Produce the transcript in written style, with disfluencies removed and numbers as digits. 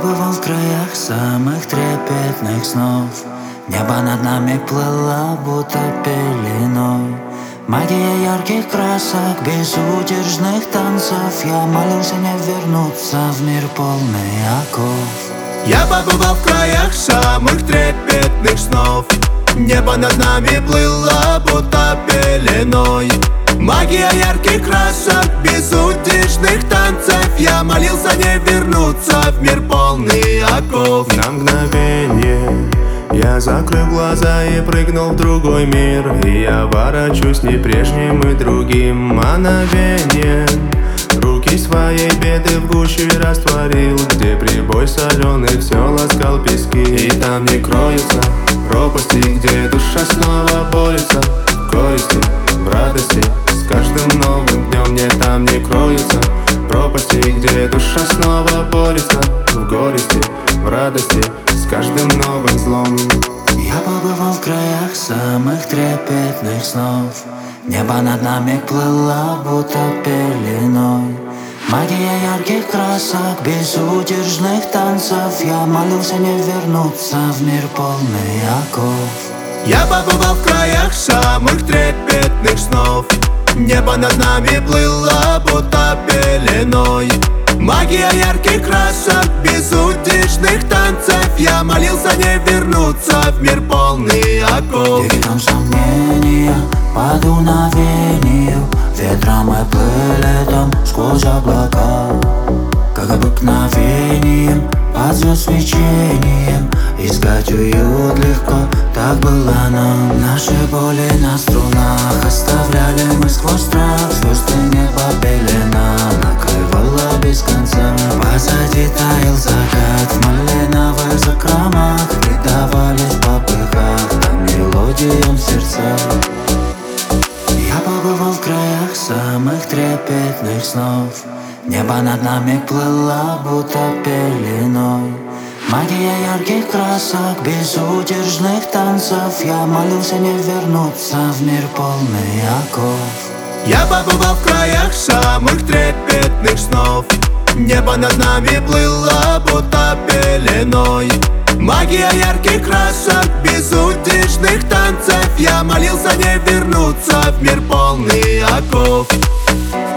побывал в краях самых трепетных снов. Небо над нами плыло, будто пеленой. Магия ярких красок, безудержных танцев. Я молился не вернуться в мир полный оков. Я побывал в краях самых трепетных снов. Небо над нами плыло, будто пеленой. Магия ярких красок, безудержных танцев. Я молился не вернуться в мир полный оков. На мгновение я закрыл глаза и прыгнул в другой мир. И я ворочусь не прежним и другим мановением. Руки своей беды в гуще растворил, где прибой соленый все ласкал пески. И там не кроются пропасти, где душа снова борется в горести, в радости. С каждым новым днем мне там не кроются пропасти, где душа снова борется в горести, в радости. С каждым новым злом. Я побывал в краях самых трепетных снов. Небо над нами плыло, будто пеленой. Магия ярких красок, безудержных танцев. Я молился не вернуться в мир полный оков. Я побывал в краях самых трепетных снов. Небо над нами плыло, будто пеленой. Магия ярких красок, безудержных танцев. Я молился не вернуться в мир полный оков. Передам сомнения по дуновению ветром и пылетом сквозь облака. Как обыкновением, под звезд свечением искать уют легко, так было нам. Наши боли на струнах оставляли мы сквозь страх. Звезды неба пелена накрывала без конца. Позади таял закат в малиновых закромах. Предавались в попыхах там мелодиям сердца. Я побывал в краях самых трепетных снов. Небо над нами плыло, будто пеленой. Магия ярких красок, безудержных танцев. Я молился не вернуться в мир полный оков. Я побывал в краях самых трепетных снов. Небо над нами плыло, будто пеленой. Магия ярких красок, безудержных танцев. Я молился не вернуться в мир полный оков.